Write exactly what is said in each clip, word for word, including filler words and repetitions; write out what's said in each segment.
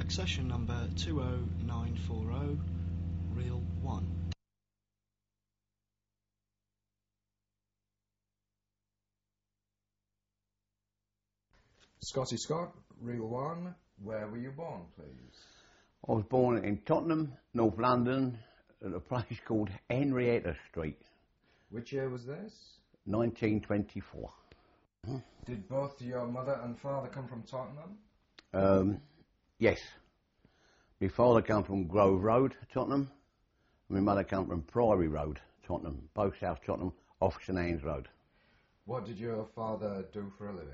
Accession number two oh nine four oh, reel one. Scotty Scott, reel one, where were you born, please? I was born in Tottenham, North London, at a place called Henrietta Street. Which year was this? nineteen twenty-four. Did both your mother and father come from Tottenham? Um, yes. My father came from Grove Road, Tottenham. My mother came from Priory Road, Tottenham, both South Tottenham, off St Anne's Road. What did your father do for a living?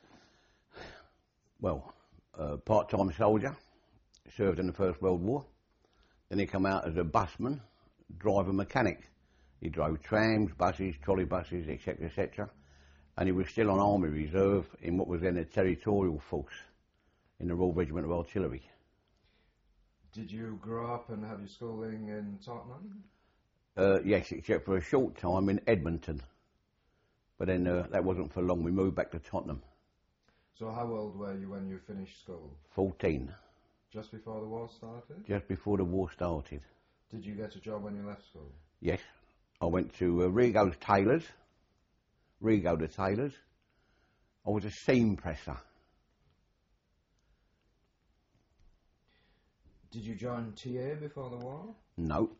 Well, uh, part-time soldier, served in the First World War. Then he came out as a busman, driver mechanic. He drove trams, buses, trolley buses, et cetera, et cetera. And he was still on Army Reserve in what was then a territorial force in the Royal Regiment of Artillery. Did you grow up and have your schooling in Tottenham? Uh, yes, except for a short time in Edmonton. But then uh, that wasn't for long. We moved back to Tottenham. So how old were you when you finished school? fourteen. Just before the war started? Just before the war started. Did you get a job when you left school? Yes. I went to uh, Rigo's Tailors. Rigo the Tailors. I was a seam presser. Did you join T A before the war? No.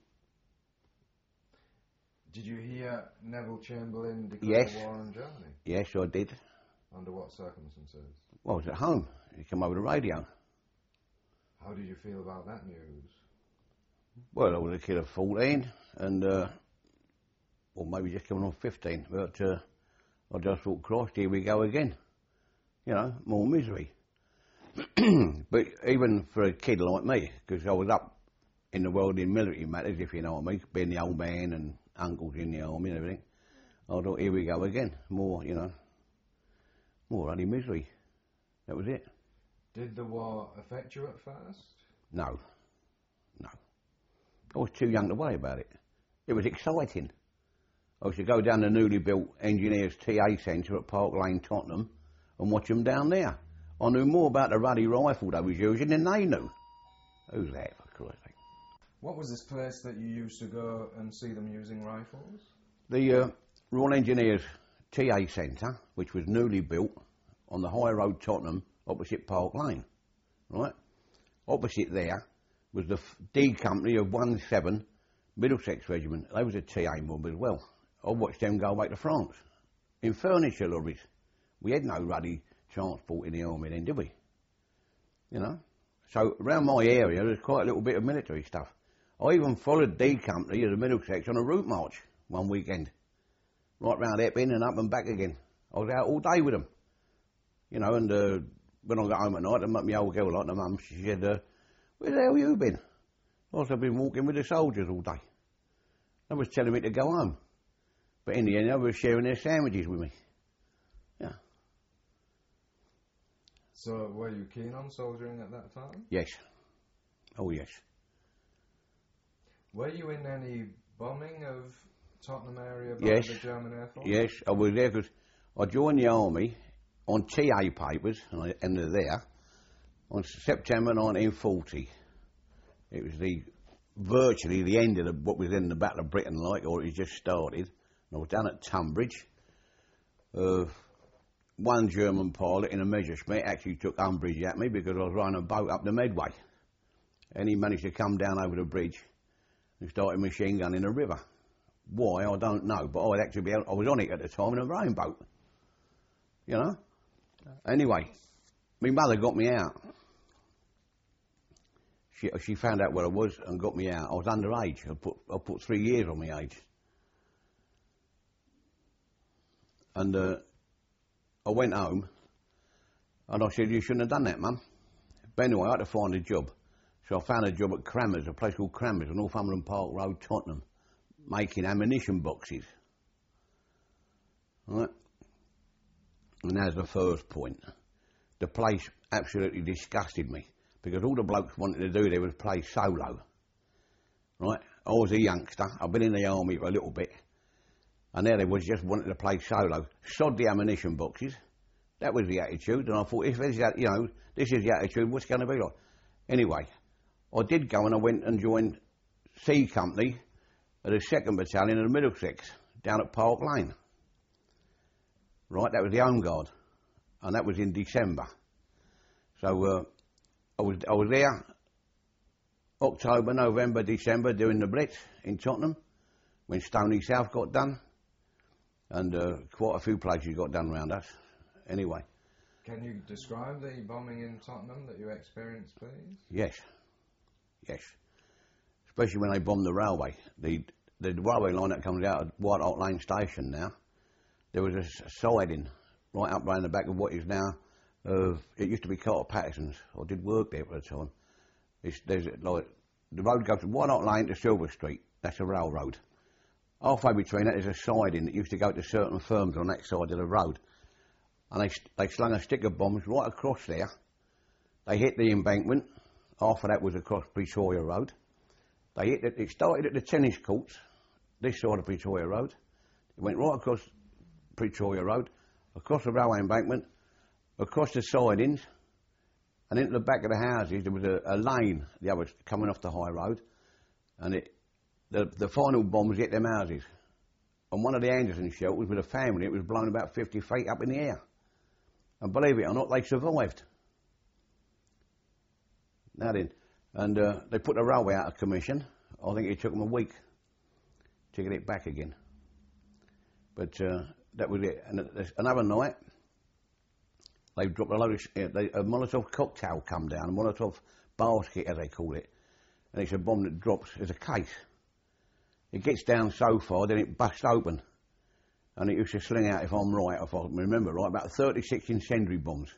Did you hear Neville Chamberlain declare Yes. war on Germany? Yes, I did. Under what circumstances? Well, I was at home. He came over the radio. How did you feel about that news? Well, I was a kid of fourteen, and, uh, or maybe just coming on fifteen, but uh, I just thought, Christ, here we go again. You know, more misery. But even for a kid like me, because I was up in the world in military matters, if you know what I mean, being the old man and uncles in the army and everything, I thought, here we go again. More, you know, more only misery. That was it. Did the war affect you at first? No. No. I was too young to worry about it. It was exciting. I used to go down the newly built Engineers T A Centre at Park Lane, Tottenham, and watch them down there. I knew more about the ruddy rifle they was using than they knew. Who's that, for Christ's sake? What was this place that you used to go and see them using rifles? The uh, Royal Engineers T A Centre, which was newly built on the High Road, Tottenham, opposite Park Lane, right? Opposite there was the D Company of one seven Middlesex Regiment. They was a T A mob as well. I watched them go away to France in furniture lorries. We had no ruddy transport in the army then, did we? You know? So around my area there's quite a little bit of military stuff. I even followed D Company as a Middlesex on a route march one weekend. Right round Epping and up and back again. I was out all day with them. You know, and uh, when I got home at night, I met my old girl like the mum, she said, uh, where the hell you been? I said, I've been walking with the soldiers all day. They was telling me to go home. But in the end, they were sharing their sandwiches with me. Yeah. So were you keen on soldiering at that time? Yes. Oh, yes. Were you in any bombing of Tottenham area by Yes. the German Air Force? Yes, I was there because I joined the army on T A papers, and, I, and they're there, on September nineteen forty. It was the virtually the end of the, what was in the Battle of Britain, like, or it was just started. And I was down at Tunbridge. Uh, one German pilot in a Messerschmitt actually took umbrage at me because I was running a boat up the Medway. And he managed to come down over the bridge and started machine gunning the river. Why, I don't know, but I'd actually be able, I was on it at the time in a rowing boat. You know? Anyway, my mother got me out. She, she found out where I was and got me out. I was underage. I put, I put three years on my age. And uh, I went home and I said, you shouldn't have done that, Mum. But anyway, I had to find a job. So I found a job at Crammers, a place called Crammers on Northumberland Park Road, Tottenham, making ammunition boxes. Right? And that's the first point. The place absolutely disgusted me because all the blokes wanted to do there was play solo. Right? I was a youngster. I've been in the army for a little bit. And there they was just wanting to play solo. Sod the ammunition boxes. That was the attitude. And I thought, if this is, you know, this is the attitude, what's going to be like? Anyway, I did go and I went and joined C Company at the second Battalion of the Middlesex down at Park Lane. Right, that was the Home Guard, and that was in December. So uh, I was I was there October, November, December doing the Blitz in Tottenham when Stony South got done, and uh, quite a few places got done round us. Anyway. Can you describe the bombing in Tottenham that you experienced, please? Yes, yes. Especially when they bombed the railway. The the railway line that comes out of White Hart Lane Station now, there was a siding right up round the back of what is now, uh, it used to be Carter Patterson's. I did work there at the time. It's, there's like, the road goes from White Hart Lane to Silver Street. That's a railroad. Halfway between that is a siding that used to go to certain firms on that side of the road. And they, they slung a stick of bombs right across there. They hit the embankment. Half of that was across Pretoria Road. They hit it, it started at the tennis courts, this side of Pretoria Road. It went right across Pretoria Road, across the railway embankment, across the sidings, and into the back of the houses. There was a, a lane, the other coming off the high road, and it, the, the final bombs hit them houses. And one of the Anderson shelters with a family, it was blown about fifty feet up in the air. And believe it or not, they survived. Now then, and uh, they put the railway out of commission. I think it took them a week to get it back again. But uh, that was it. And another night, they dropped a load of, uh, they, a Molotov cocktail come down, a Molotov basket as they call it. And it's a bomb that drops as a case. It gets down so far, then it busts open. And it used to sling out, if I'm right, if I remember right, about thirty-six incendiary bombs.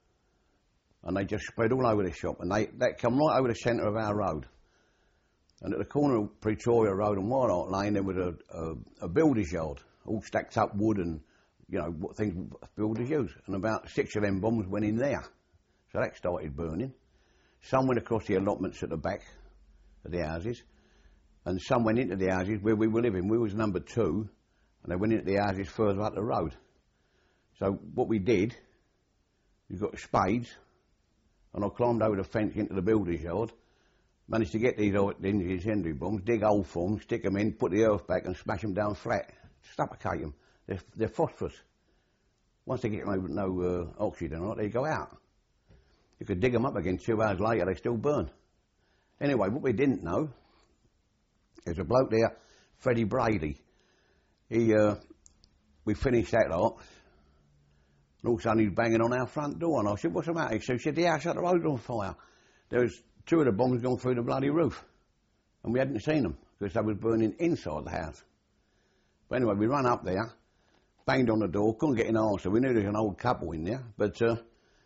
And they just spread all over the shop. And they, they come right over the centre of our road. And at the corner of Pretoria Road and White Hart Lane, there was a, a, a builder's yard, all stacked up wood and, you know, what things builders use. And about six of them bombs went in there. So that started burning. Some went across the allotments at the back of the houses. And some went into the houses where we were living. We was number two. And they went into the houses further up the road. So what we did, we got spades, and I climbed over the fence into the builder's yard, managed to get these incendiary bombs, dig holes for them, stick them in, put the earth back and smash them down flat, suffocate them. They're, they're phosphorus. Once they get no, no uh, oxygen on it, they go out. You could dig them up again two hours later, they still burn. Anyway, what we didn't know, there's a bloke there, Freddie Brady. He, uh, we finished that lot, and all of a sudden he's banging on our front door, and I said, what's the matter? He said, he said the house at the road's on fire. There was two of the bombs gone through the bloody roof, and we hadn't seen them, because they was burning inside the house. But anyway, we ran up there, banged on the door, couldn't get an answer. We knew there was an old couple in there, but uh,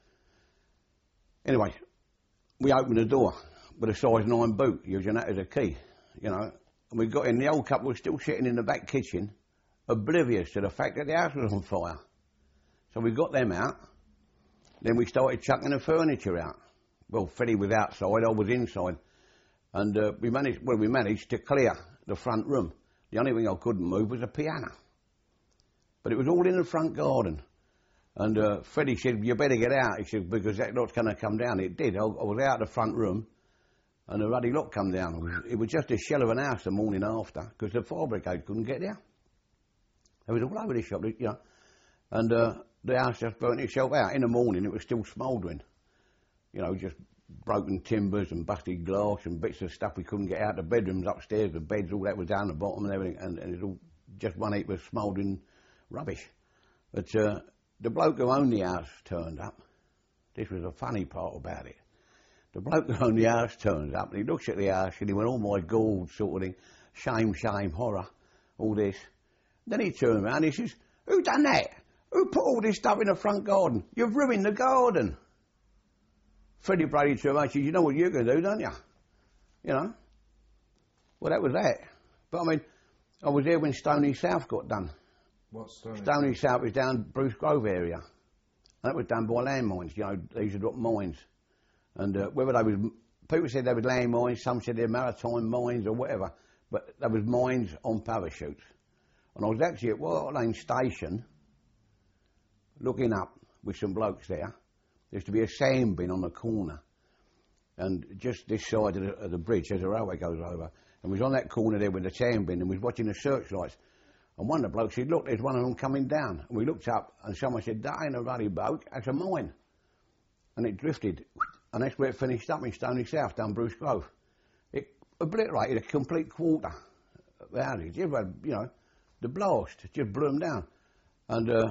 anyway, we opened the door with a size nine boot, using that as a key, you know, and we got in. The old couple was still sitting in the back kitchen, oblivious to the fact that the house was on fire. So we got them out, then we started chucking the furniture out. Well, Freddie was outside, I was inside, and uh, we managed, well, we managed to clear the front room. The only thing I couldn't move was a piano. But it was all in the front garden. And uh, Freddie said, you better get out, he said, because that lot's going to come down. It did. I, I was out of the front room, and the ruddy lot come down. It was, it was just a shell of an house the morning after, because the fire brigade couldn't get there. It was all over the shop, you know, and uh, the house just burnt itself out. In the morning, it was still smouldering, you know, just broken timbers and busted glass and bits of stuff we couldn't get out. The bedrooms upstairs, the beds, all that was down the bottom and everything, and, and it was all just one heap of smouldering rubbish. But uh, the bloke who owned the house turned up. This was the funny part about it. The bloke who owned the house turns up, and he looks at the house, and he went, oh my God, sort of thing, shame, shame, horror, all this. Then he turned around and he says, who done that? Who put all this stuff in the front garden? You've ruined the garden. Freddie Brady turned around and said, you know what you're going to do, don't you? You know? Well, that was that. But I mean, I was there when Stony South got done. What's Stony South? Stony South was down Bruce Grove area. And that was done by landmines, you know, they used to drop mines. And uh, whether they was, people said they were landmines, some said they were maritime mines or whatever, but there was mines on parachutes. And I was actually at White Hart Lane Station, looking up with some blokes there. There used to be a sand bin on the corner. and just this side of the, of the bridge as the railway goes over, and we was on that corner there with the town bin, and we was watching the searchlights. And one of the blokes said, look, there's one of them coming down. And we looked up, and someone said, that ain't a ruddy boat, that's a mine. And it drifted, and that's where it finished up in Stony South, down Bruce Grove. It obliterated a complete quarter of the houses. You know, the blast just blew them down. And uh,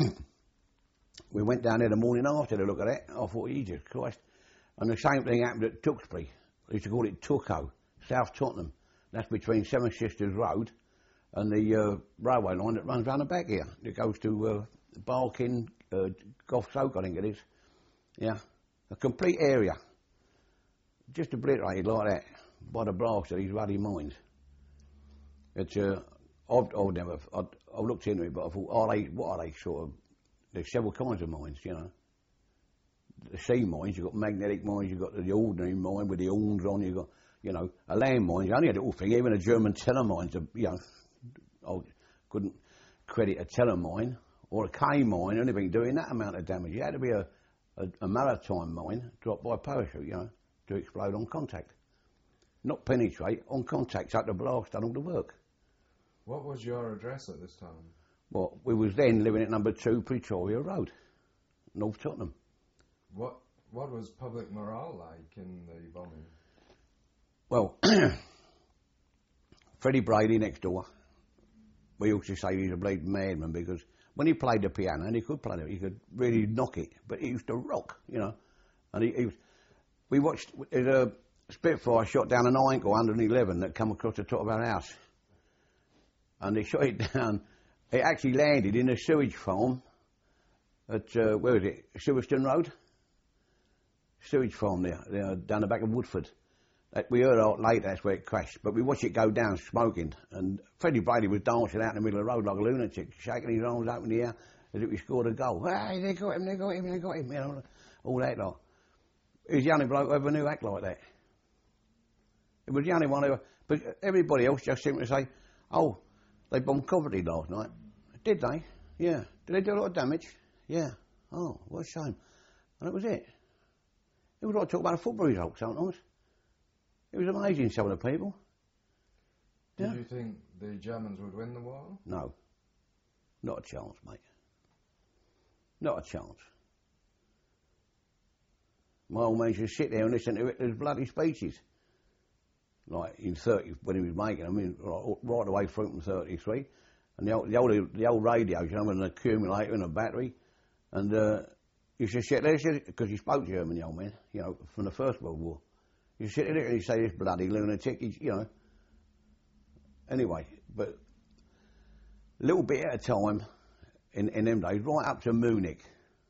we went down there the morning after to look at it. I thought, Jesus Christ. And the same thing happened at Tewkesbury. They used to call it Tucko, South Tottenham. That's between Seven Sisters Road and the uh, railway line that runs round the back here. It goes to uh, Barking, uh, Gough Soak, I think it is. Yeah, a complete area. Just obliterated like that by the blast of these ruddy mines. It's, uh, I've, I've never, I've, I've looked into it, but I thought, are they, what are they sort of, there's several kinds of mines, you know. The sea mines, you've got magnetic mines, you've got the ordinary mine with the horns on, you've got, you know, a land mine, you only had a little thing, even a German teller mine, you know, I couldn't credit a teller mine or a K mine or anything doing that amount of damage. It had to be a, a, a maritime mine dropped by parachute, you know, to explode on contact. Not penetrate, on contact, so the blast done all the work. What was your address at this time? Well, we was then living at number two Pretoria Road, North Tottenham. What what was public morale like in the bombing? Well, Freddie Brady next door, we used to say he's a bleeding madman because when he played the piano, and he could play it, he could really knock it, but he used to rock, you know. And he, he was, we watched, there's a Spitfire shot down an Einkel one hundred eleven that come across the top of our house. And they shot it down, it actually landed in a sewage farm at, uh, where is it, Silverstone Road? Sewage farm there, there, down the back of Woodford. That, we heard out later that's where it crashed, but we watched it go down smoking, and Freddie Brady was dancing out in the middle of the road like a lunatic, shaking his arms up in the air as if he scored a goal. Hey, they got him, they got him, they got him, you know, all that lot. He was the only bloke who ever knew act like that. It was the only one who, but everybody else just seemed to say, oh, they bombed Coventry last night. Did they? Yeah. Did they do a lot of damage? Yeah. Oh, what a shame. And that was it. It was like talking about a football result sometimes. It was amazing, some of the people. Did Yeah. you think the Germans would win the war? No. Not a chance, mate. Not a chance. My old man used to sit there and listen to Hitler's bloody speeches. Like in thirty, when he was making them, I mean, right, right away through from thirty-three. And the old, the old, the old radios, you know, with an accumulator and a battery. And uh, he used to sit there, because he spoke German, the old man, you know, from the First World War. You sit there and you say, this bloody lunatic, he's, you know. Anyway, but a little bit at a time in, in them days, right up to Munich,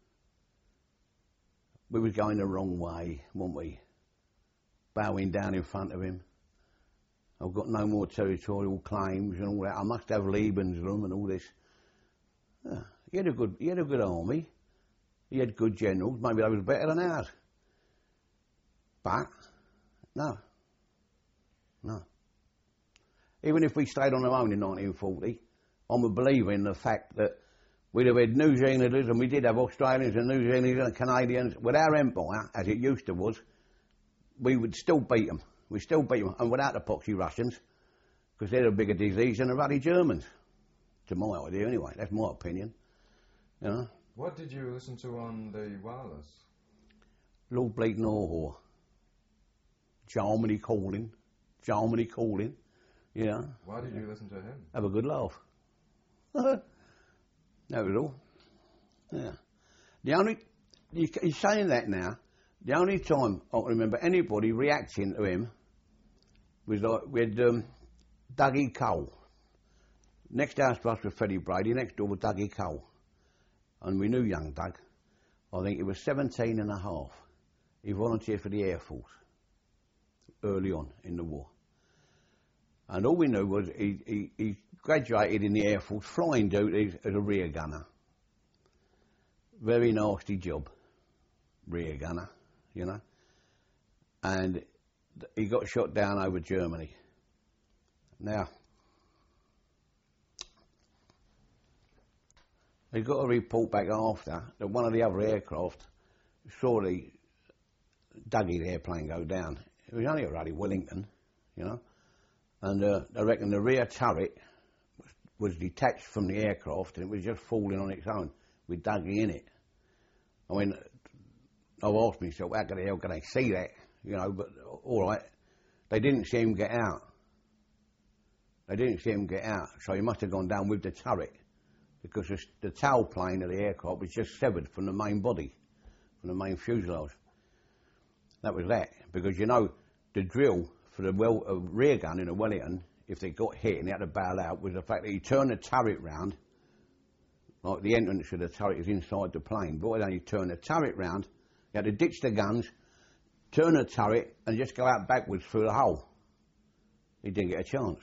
we was going the wrong way, weren't we? Bowing down in front of him. I've got no more territorial claims and all that. I must have Lebensraum and all this. Yeah, he had a good, he had a good army. He had good generals. Maybe they was better than ours. But no, no. Even if we stayed on our own in nineteen forty, I'm a believer in the fact that we'd have had New Zealanders, and we did have Australians and New Zealanders and Canadians. With our empire, as it used to was, we would still beat them. We'd still beat them, and without the poxy Russians, because they're a bigger disease than the ruddy Germans. To my idea, anyway. That's my opinion. You know. What did you listen to on the wireless? Lord Bleaton Orhor. Germany calling. Germany calling. You know. Why did you listen to him? Have a good laugh. That was all. Yeah. The only, he's saying that now, the only time I can remember anybody reacting to him was like with um, Dougie Cole. Next house to us was Freddie Brady, next door was Dougie Cole. And we knew young Doug. I think he was seventeen and a half. He volunteered for the Air Force early on in the war. And all we knew was he, he, he graduated in the Air Force flying duties as a rear gunner. Very nasty job, rear gunner, you know. And he got shot down over Germany. Now, they got a report back after that one of the other aircraft saw the, Dougie, the airplane, go down. It was only a ruddy Wellington, you know. And uh, I reckon the rear turret was, was detached from the aircraft and it was just falling on its own with Dougie in it. I mean, I've asked myself, how the hell can they see that? You know, but all right. They didn't see him get out. They didn't see him get out, so he must have gone down with the turret because the, the tail plane of the aircraft was just severed from the main body, from the main fuselage. That was that, because you know, the drill for the well, uh, rear gun in a Wellington, if they got hit and they had to bail out, was the fact that you turn the turret round, like the entrance of the turret is inside the plane, but when you turn the turret round, you had to ditch the guns, turn the turret and just go out backwards through the hole. He didn't get a chance.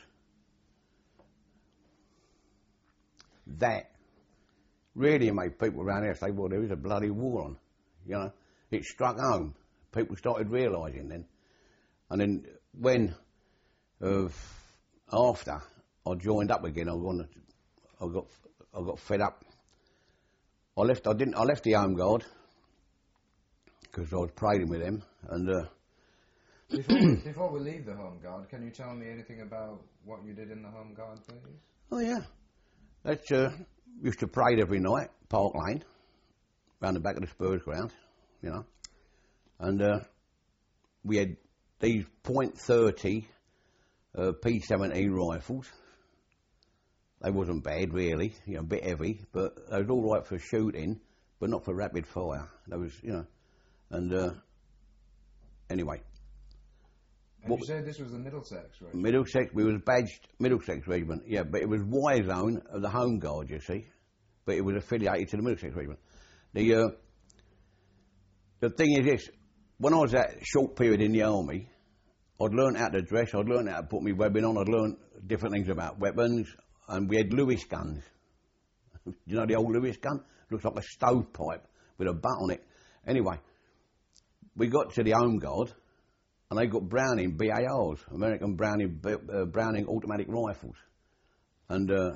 That really made people around here say, well, there is a bloody war on, you know. It struck home. People started realising then. And then when, uh, after I joined up again, I, wanted, I got I got fed up. I left. I didn't. I left the Home Guard because I was praying with them. And uh, before, we, before we leave the Home Guard, can you tell me anything about what you did in the Home Guard, please? Oh yeah, that's uh, used to parade every night, Park Lane, round the back of the Spurs ground, you know, and uh, we had these point thirty uh, P seventeen rifles. They wasn't bad really, you know, a bit heavy, but they was all right for shooting, but not for rapid fire. They was, you know, and uh, anyway. And what, you said this was the Middlesex Regiment? Middlesex, we was badged Middlesex Regiment, yeah, but it was Y Zone of the Home Guard, you see, but it was affiliated to the Middlesex Regiment. The uh, the thing is this, when I was that short period in the army, I'd learned how to dress, I'd learned how to put my webbing on, I'd learned different things about weapons, and we had Lewis guns. You know the old Lewis gun? Looks like a stovepipe with a butt on it. Anyway, we got to the Home Guard, and they got Browning B A Rs, American Browning uh, Browning automatic rifles, and uh,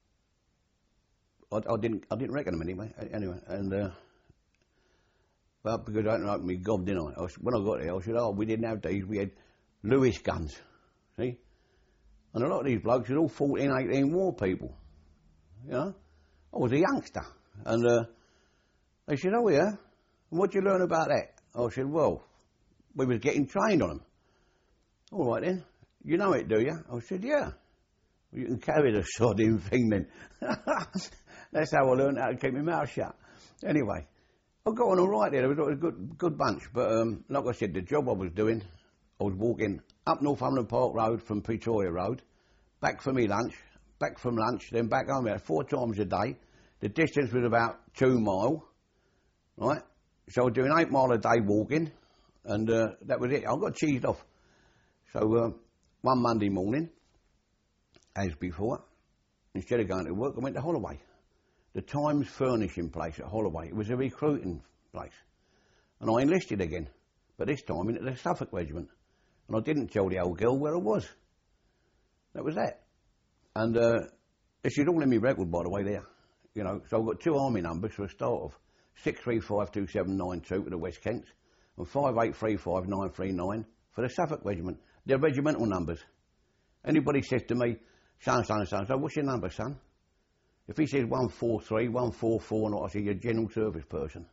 I, I didn't I didn't reckon them anyway. Anyway, and uh, well, because I didn't open my gob, didn't I? I was, when I got there, I said, "Oh, we didn't have these. We had Lewis guns." See, and a lot of these blokes were all fourteen, eighteen war people. You know, I was a youngster, and uh, they said, "Oh yeah, and what'd you learn about that?" I said, "Well, we was getting trained on them." "All right then, you know it, do you?" I said, "Yeah." "Well, you can carry the sodding thing then." That's how I learned how to keep my mouth shut. Anyway, I got on all right there. There was a good, good bunch. But um, like I said, the job I was doing, I was walking up Northumberland Park Road from Pretoria Road, back for me lunch, back from lunch, then back home there four times a day. The distance was about two mile, right? So I was doing eight mile a day walking. And uh, that was it. I got cheesed off. So uh, one Monday morning, as before, instead of going to work, I went to Holloway. The Times furnishing place at Holloway. It was a recruiting place. And I enlisted again, but this time into the Suffolk Regiment. And I didn't tell the old girl where I was. That was that. And uh, this is all in my record, by the way, there. You know, so I've got two army numbers for a start of. six three five two seven nine two for the West Kents. And five eight three five nine three nine for the Suffolk Regiment. They're regimental numbers. Anybody says to me, son, son, son, so what's your number, son? If he says one four three, one four four, and I say you're a general service person.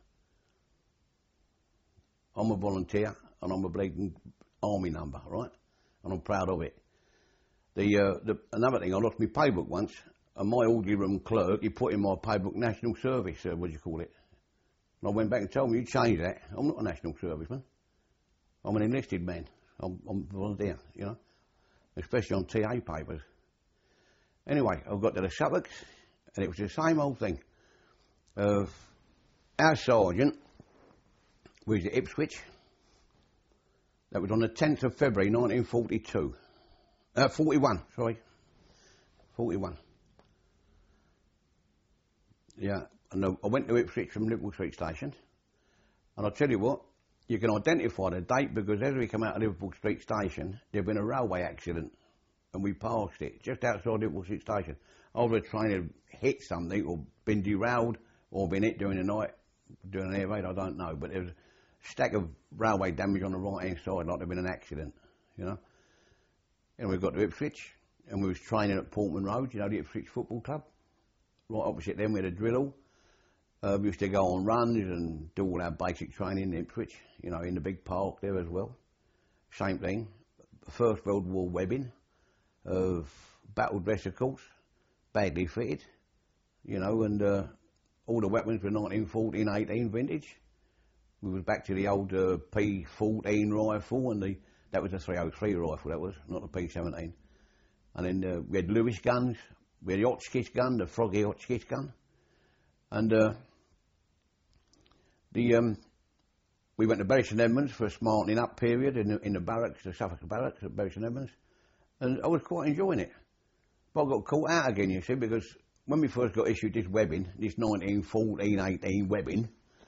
I'm a volunteer, and I'm a bleeding army number, right? And I'm proud of it. The, uh, the another thing, I lost my paybook once, and my orderly room clerk, he put in my paybook national service, uh, what do you call it? And I went back and told me, you changed that. I'm not a national serviceman. I'm an enlisted man. I'm, I'm a volunteer, you know, especially on T A papers. Anyway, I got to the Suffolks, and it was the same old thing. Uh, our sergeant was at Ipswich. That was on the tenth of February nineteen forty-two. Uh, forty-one, sorry. forty-one. Yeah. And I went to Ipswich from Liverpool Street Station, and I'll tell you what, you can identify the date because as we come out of Liverpool Street Station, there'd been a railway accident, and we passed it just outside Liverpool Street Station. Either a train had hit something, or been derailed, or been hit during the night, during an air raid, I don't know, but it was, stack of railway damage on the right hand side, like there'd been an accident, you know. And we got to Ipswich, and we was training at Portman Road, you know, the Ipswich Football Club. Right opposite them, we had a drill hall. Uh, we used to go on runs and do all our basic training in Ipswich, you know, in the big park there as well. Same thing. First World War webbing of battle dress, of course, badly fitted, you know, and uh, all the weapons were nineteen fourteen eighteen vintage. We was back to the old uh, P fourteen rifle, and the that was a three oh three rifle, that was, not the P seventeen. And then uh, we had Lewis guns, we had the Hotchkiss gun, the Froggy Hotchkiss gun, and uh, the um, we went to Bury St Edmunds for a smartening up period in the, in the barracks, the Suffolk barracks at Bury St Edmunds, and I was quite enjoying it. But I got caught out again, you see, because when we first got issued this webbing, this nineteen fourteen eighteen webbing,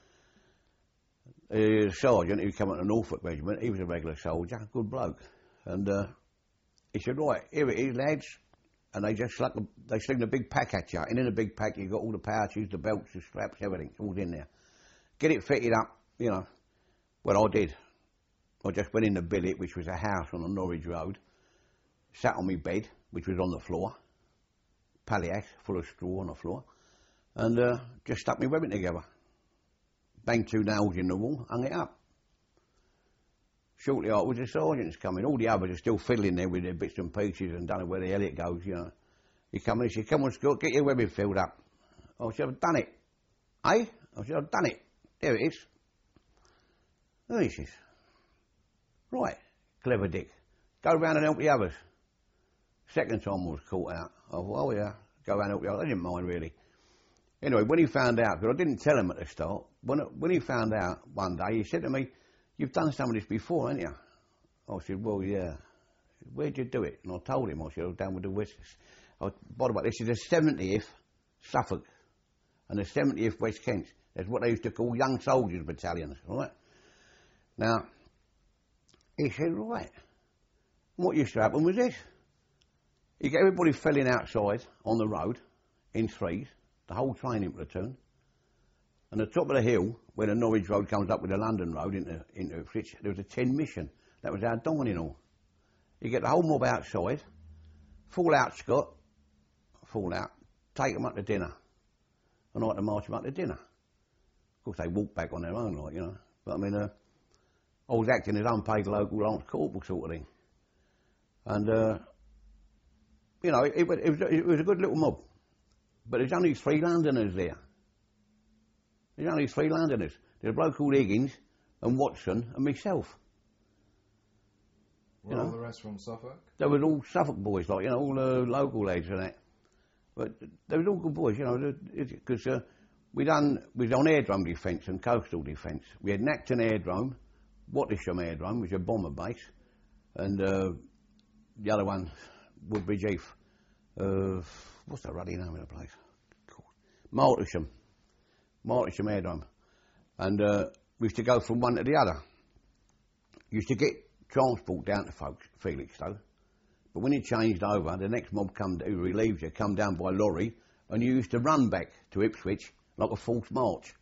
the sergeant who came up to the Norfolk Regiment, he was a regular soldier, good bloke, and uh, he said, right, here it is, lads, and they just slung, they sling the big pack at you, and in the big pack you've got all the pouches, the belts, the straps, everything, it's all in there. Get it fitted up, you know. Well, I did. I just went in the billet, which was a house on the Norwich Road, sat on my bed, which was on the floor, palliasse full of straw on the floor, and uh, just stuck my webbing together. Banged two nails in the wall, hung it up. Shortly afterwards, the sergeant's coming. All the others are still fiddling there with their bits and pieces and don't know where the hell it goes, you know. He come in and said, come on, Scott, get your webbing filled up. I said, I've done it. Eh? I said, I've done it. There it is. Oh, he says, right, clever Dick. Go round and help the others. Second time I was caught out. I thought, oh yeah, go round and help the others. I didn't mind really. Anyway, when he found out, because I didn't tell him at the start, when, when he found out one day, he said to me, you've done some of this before, haven't you? I said, well, yeah. Where'd you do it? And I told him, I said, I was down with the West. I, by the way, this is the seventieth Suffolk and the seventieth West Kent. That's what they used to call young soldiers battalions, right? Now, he said, right, what used to happen was this. You get everybody filling outside on the road in threes, the whole training platoon, and the top of the hill, where the Norwich Road comes up with the London Road into, into Ipswich, there was a tin mission. That was our dining hall. You get the whole mob outside, fall out, Scott, fall out, take them up to dinner, and I had to march them up to dinner. Of course, they walk back on their own, like, you know. But I mean, uh, I was acting as unpaid local lance corporal sort of thing. And, uh, you know, it, it, it, was, it was a good little mob. But there's only three Londoners there. There's only three Londoners. There's a bloke called Higgins and Watson and myself. Were all the rest from Suffolk? They were all Suffolk boys, like, you know, all the local lads and that. But they were all good boys, you know, because uh, we done, we was on airdrome defence and coastal defence. We had Nacton Airdrome, Wattisham Airdrome, which was a bomber base, and uh, the other one, Woodbridge Heath. Uh, what's the ruddy name of the place? Martlesham. Martlesham Airdrome. And uh, we used to go from one to the other. Used to get transport down to folks, Felixstowe. But when you changed over, the next mob come who relieves you, come down by lorry, and you used to run back to Ipswich like a false march.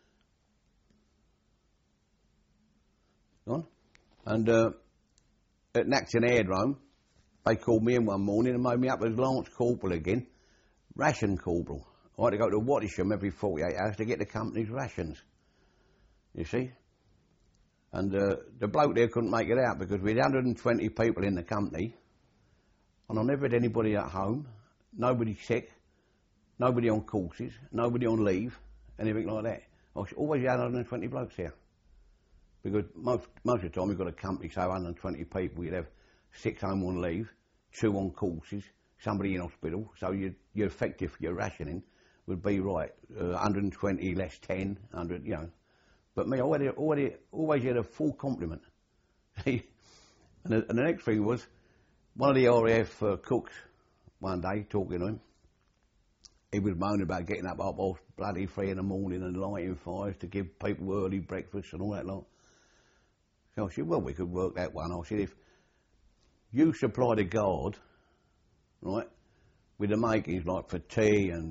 On? And uh, at Nacton Airdrome, they called me in one morning and made me up as Lance Corporal again, ration corporal. I had to go to Wattisham every forty-eight hours to get the company's rations, you see. And uh, the bloke there couldn't make it out because we had one hundred twenty people in the company, and I never had anybody at home, nobody sick, nobody on courses, nobody on leave, anything like that. I always had one hundred twenty blokes here. Because most, most of the time you've got a company, say one hundred twenty people, you'd have six home on leave, two on courses, somebody in hospital, so your, your effective for your rationing would be right, uh, one hundred twenty less ten, one hundred, you know. But me, I already, already, always had a full complement. and, the, and the next thing was, one of the R A F uh, cooks, one day, talking to him, he was moaning about getting up up off bloody three in the morning and lighting fires to give people early breakfast and all that lot. So I said, well, we could work that one. I said, if you supply the guard, right, with the makings like for tea and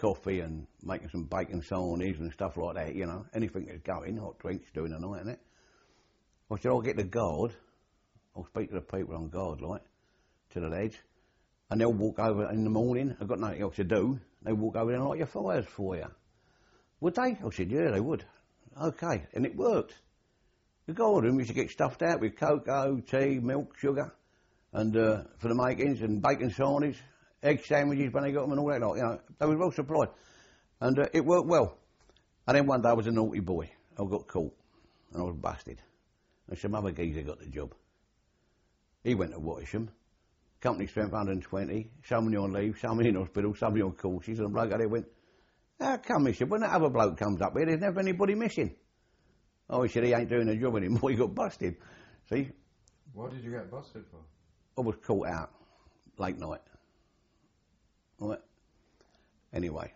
coffee and making some bacon sarnies and stuff like that, you know, anything that's going, hot drinks during the night, innit? I said, I'll get the guard, I'll speak to the people on guard, like, to the lads, and they'll walk over in the morning, I've got nothing else to do, they walk over there and light your fires for you. Would they? I said, yeah, they would. Okay, and it worked. The guard room used to get stuffed out with cocoa, tea, milk, sugar, and uh, for the makings, and bacon sarnies, egg sandwiches when they got them and all that, like, you know, they were well supplied. And uh, it worked well. And then one day I was a naughty boy. I got caught, and I was busted. And some other geezer got the job. He went to Wattisham, company strength one hundred twenty, somebody on leave, somebody in hospital, somebody on courses, and the bloke out there went, how come, he said, when that other bloke comes up here, there's never anybody missing. Oh, he said, he ain't doing the job anymore, he got busted. See? What did you get busted for? I was caught out late night. Right? Anyway.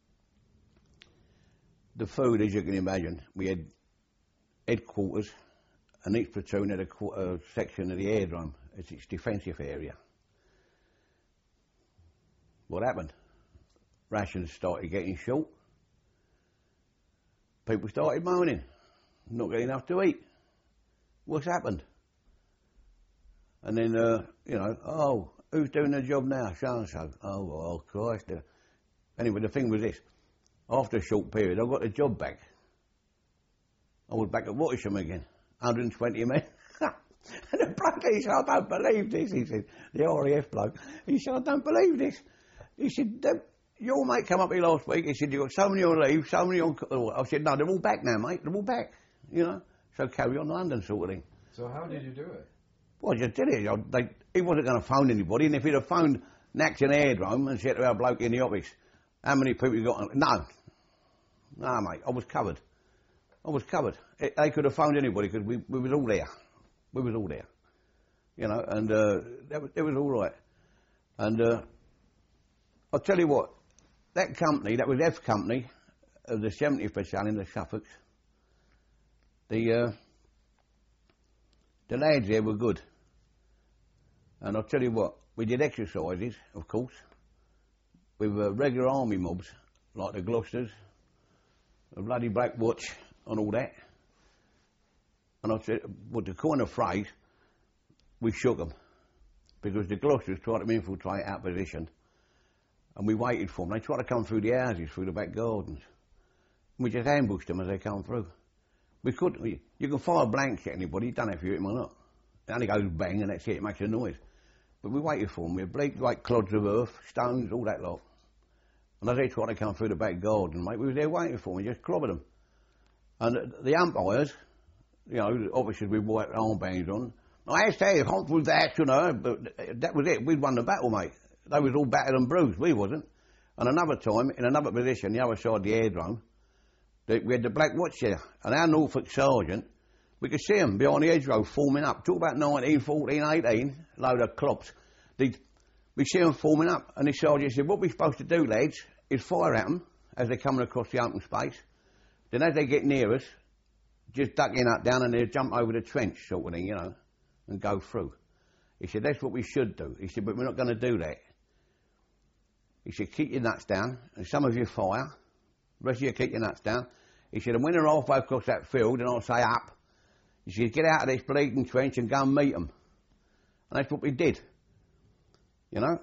The food, as you can imagine, we had headquarters, and each platoon had a qu- uh, section of the aerodrome. It's its defensive area. What happened? Rations started getting short. People started moaning. Not getting enough to eat. What's happened? And then, uh, you know, oh, who's doing the job now? So-and-so. Oh, well, Christ. Anyway, the thing was this. After a short period, I got the job back. I was back at Wattisham again. one hundred twenty men. And the bloke, he said, I don't believe this, he said. The R A F bloke. He said, I don't believe this. He said, your mate come up here last week, he said, you've got so many on leave, so many on... I said, no, they're all back now, mate, they're all back, you know. So carry on London sort of thing. So how did you do it? Well, I just did it. I, they, he wasn't going to phone anybody, and if he'd have phoned Nacton Aerodrome and said to our bloke in the office, how many people you got on... No. No, mate, I was covered. I was covered. It, they could have phoned anybody because we, we was all there. We was all there. You know, and uh, that was, it was all right. And uh, I'll tell you what, that company, that was F Company of the seventieth Battalion, the Suffolks, the, uh, the lads there were good. And I'll tell you what, we did exercises, of course, with uh, regular army mobs, like the Gloucesters, the bloody Black Watch, and all that. And I said, with the kind of phrase, we shook them. Because the Gloucesters tried to infiltrate our position. And we waited for them. They tried to come through the houses, through the back gardens. And we just ambushed them as they come through. We couldn't, we, you can fire blanks at anybody, you don't know if you hit them or not. It only goes bang and that's it, it makes a noise. But we waited for them. We had bleak like clods of earth, stones, all that lot. And as they tried to come through the back garden, mate, we were there waiting for them, we just clobbered them. And the umpires, you know, the officers with white armbands on, I say, hot with that, you know, but that was it. We'd won the battle, mate. They was all battered and bruised, we wasn't. And another time, in another position, the other side of the aerodrome, we had the Black Watch there, and our Norfolk sergeant, we could see them behind the hedgerow forming up. Talk about nineteen, fourteen, eighteen, load of clops. They'd, we see them forming up, and the sergeant said, what we're supposed to do, lads, is fire at them as they're coming across the open space. Then as they get near us, just duck in up down and they jump over the trench sort of thing, you know, and go through. He said, that's what we should do. He said, but we're not going to do that. He said, keep your nuts down, and some of you fire, the rest of you keep your nuts down. He said, and when they're halfway across that field, and I'll say up, he said, get out of this bleeding trench and go and meet them. And that's what we did, you know.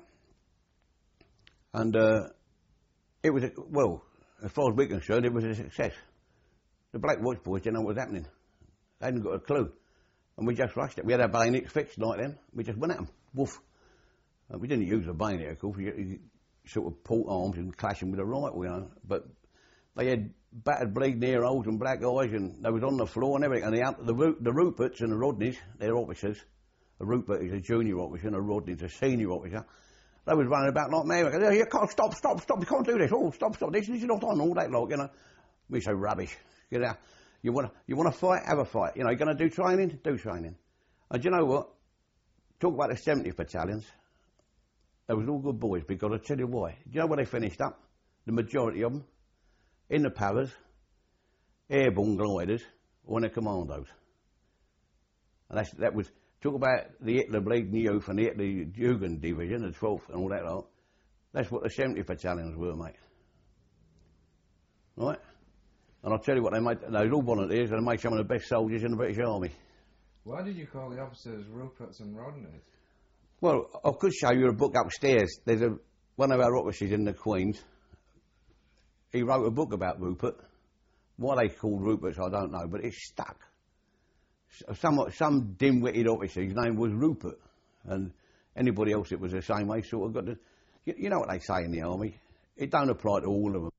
And uh, it was, a, well, as far as we're concerned, it was a success. The Black Watch boys didn't know what was happening. They hadn't got a clue. And we just rushed it. We had our bayonets fixed like them. We just went at them. Woof. Uh, we didn't use a bayonet, of course. You, you sort of port arms and clash them with a rifle, you know. But they had battered bleeding ear holes and black eyes, and they was on the floor and everything. And the, the, the Ruperts and the Rodneys, they're officers. A Rupert is a junior officer and a Rodney's a senior officer. They was running about like mad. Oh, you can't stop, stop, stop. You can't do this. Oh, stop, stop. This, this is not on all that lot, you know. We say rubbish. Get out. You want to you want to fight? Have a fight. You know, you're going to do training? Do training. And you know what? Talk about the seventieth battalions. They was all good boys because I'll tell you why. Do you know where they finished up? The majority of them? In the Paras, airborne gliders, or in the commandos. And that's, that was, talk about the Hitler bleeding youth and the Hitler Jugend division, the twelfth and all that lot. That's what the seventieth battalions were, mate. right? And I'll tell you what, they made, they was all volunteers, and they made some of the best soldiers in the British Army. Why did you call the officers Ruperts and Rodneys? Well, I could show you a book upstairs. There's a one of our officers in the Queen's. He wrote a book about Rupert. Why they called Ruperts, I don't know, but it's stuck. Some some dim-witted officer, his name was Rupert, and anybody else that was the same, they sort of got to. You, you know what they say in the army? It don't apply to all of them.